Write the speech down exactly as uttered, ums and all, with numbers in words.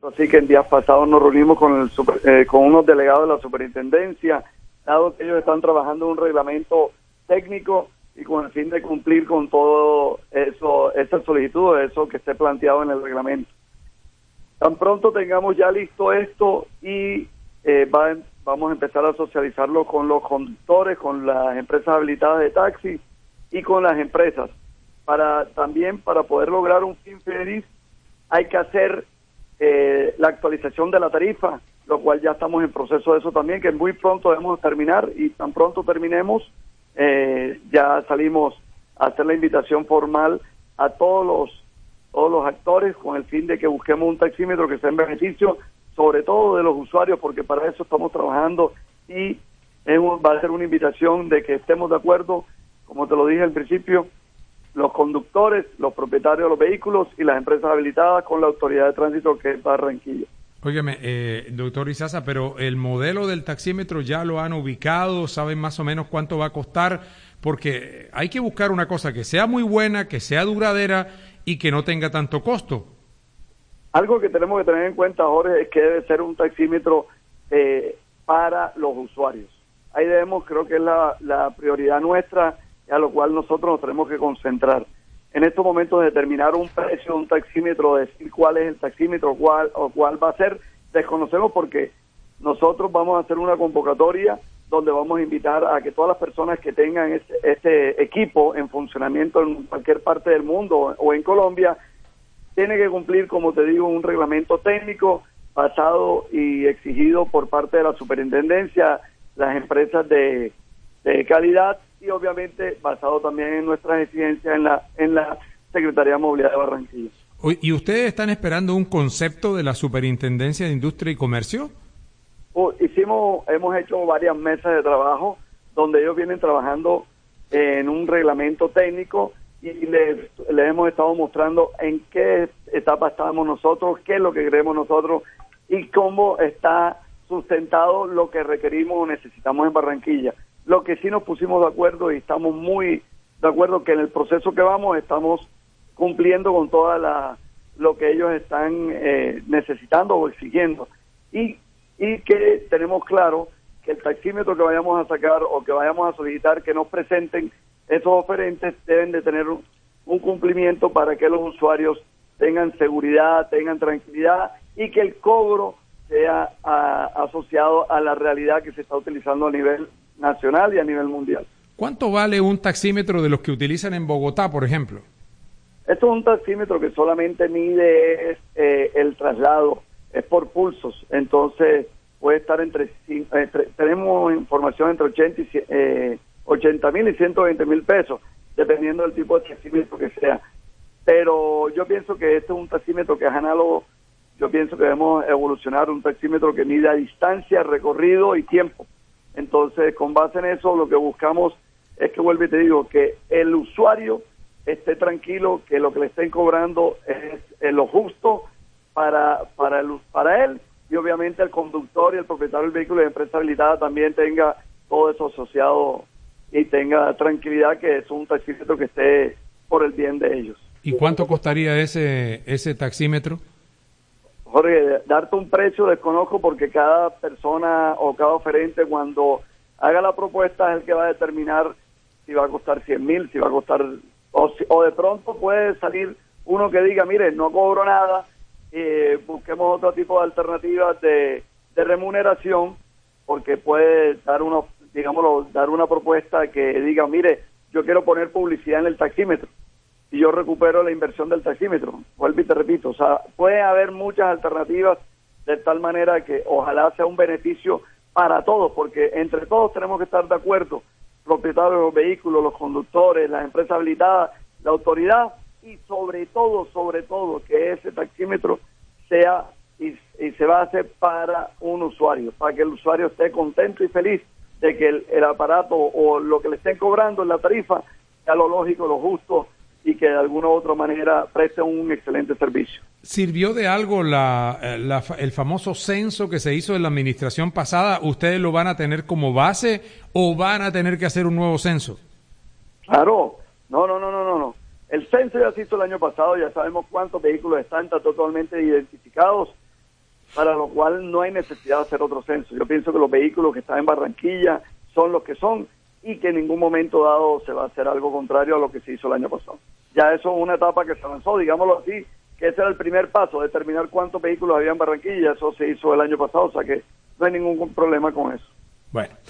así que en días pasados nos reunimos con, el super, eh, con unos delegados de la superintendencia, dado que ellos están trabajando en un reglamento técnico y con el fin de cumplir con todo eso, esa solicitud, eso que esté planteado en el reglamento. Tan pronto tengamos ya listo esto y eh, va, vamos a empezar a socializarlo con los conductores, con las empresas habilitadas de taxi y con las empresas. Para también para poder lograr un fin feliz hay que hacer eh, la actualización de la tarifa, lo cual ya estamos en proceso de eso también, que muy pronto debemos terminar y tan pronto terminemos, eh, ya salimos a hacer la invitación formal a todos los todos los actores con el fin de que busquemos un taxímetro que sea en beneficio, sobre todo de los usuarios, porque para eso estamos trabajando y es un, va a ser una invitación de que estemos de acuerdo, como te lo dije al principio, los conductores, los propietarios de los vehículos y las empresas habilitadas con la autoridad de tránsito que es Barranquilla. Óigame, eh, doctor Izaza, pero el modelo del taxímetro ya lo han ubicado, saben más o menos cuánto va a costar, porque hay que buscar una cosa que sea muy buena, que sea duradera y que no tenga tanto costo. Algo que tenemos que tener en cuenta, Jorge, es que debe ser un taxímetro eh, para los usuarios. Ahí debemos, creo que es la, la prioridad nuestra, a lo cual nosotros nos tenemos que concentrar. En estos momentos, determinar un precio de un taxímetro, decir cuál es el taxímetro cuál, o cuál va a ser, desconocemos porque nosotros vamos a hacer una convocatoria donde vamos a invitar a que todas las personas que tengan este, este equipo en funcionamiento en cualquier parte del mundo o en Colombia, tiene que cumplir, como te digo, un reglamento técnico basado y exigido por parte de la superintendencia, las empresas de, de calidad, y obviamente basado también en nuestras exigencias en la en la Secretaría de Movilidad de Barranquilla. ¿Y ustedes están esperando un concepto de la Superintendencia de Industria y Comercio? Uh, hicimos, hemos hecho varias mesas de trabajo donde ellos vienen trabajando en un reglamento técnico y les, les hemos estado mostrando en qué etapa estamos nosotros, qué es lo que queremos nosotros y cómo está sustentado lo que requerimos o necesitamos en Barranquilla. Lo que sí nos pusimos de acuerdo y estamos muy de acuerdo que en el proceso que vamos estamos cumpliendo con toda la lo que ellos están eh, necesitando o exigiendo y, y que tenemos claro que el taxímetro que vayamos a sacar o que vayamos a solicitar que nos presenten esos oferentes deben de tener un, un cumplimiento para que los usuarios tengan seguridad, tengan tranquilidad y que el cobro sea a, asociado a la realidad que se está utilizando a nivel nacional y a nivel mundial. ¿Cuánto vale un taxímetro de los que utilizan en Bogotá, por ejemplo? Esto es un taxímetro que solamente mide eh, el traslado, es por pulsos, entonces puede estar entre, entre tenemos información entre ochenta y eh, ochenta mil y ciento veinte mil pesos, dependiendo del tipo de taxímetro que sea. Pero yo pienso que este es un taxímetro que es análogo, yo pienso que debemos evolucionar un taxímetro que mida distancia, recorrido y tiempo. Entonces, con base en eso, lo que buscamos es que, vuelvo y te digo, que el usuario esté tranquilo, que lo que le estén cobrando es, es lo justo para para el, para él, y obviamente el conductor y el propietario del vehículo de empresa habilitada también tenga todo eso asociado y tenga tranquilidad que es un taxímetro que esté por el bien de ellos. ¿Y cuánto costaría ese ese taxímetro? Jorge, darte un precio desconozco porque cada persona o cada oferente cuando haga la propuesta es el que va a determinar si va a costar cien mil, si va a costar, o, si, o de pronto puede salir uno que diga, mire, no cobro nada, eh, busquemos otro tipo de alternativas de, de remuneración, porque puede dar una, digámoslo, dar una propuesta que diga, mire, yo quiero poner publicidad en el taxímetro y yo recupero la inversión del taxímetro. Vuelvo y te repito, o sea, puede haber muchas alternativas de tal manera que ojalá sea un beneficio para todos, porque entre todos tenemos que estar de acuerdo, propietarios de los vehículos, los conductores, las empresas habilitadas, la autoridad y sobre todo, sobre todo, que ese taxímetro sea y, y se va a hacer para un usuario, para que el usuario esté contento y feliz de que el, el aparato o lo que le estén cobrando en la tarifa sea lo lógico, lo justo y que de alguna u otra manera preste un excelente servicio. ¿Sirvió de algo la, la, el famoso censo que se hizo en la administración pasada? ¿Ustedes lo van a tener como base o van a tener que hacer un nuevo censo? Claro, no, no, no, no, no, no. El censo ya se hizo el año pasado, ya sabemos cuántos vehículos están, están totalmente identificados para lo cual no hay necesidad de hacer otro censo. Yo pienso que los vehículos que están en Barranquilla son los que son y que en ningún momento dado se va a hacer algo contrario a lo que se hizo el año pasado. Ya eso es una etapa que se avanzó, digámoslo así, que ese era el primer paso, determinar cuántos vehículos había en Barranquilla, eso se hizo el año pasado, o sea que no hay ningún problema con eso. Bueno,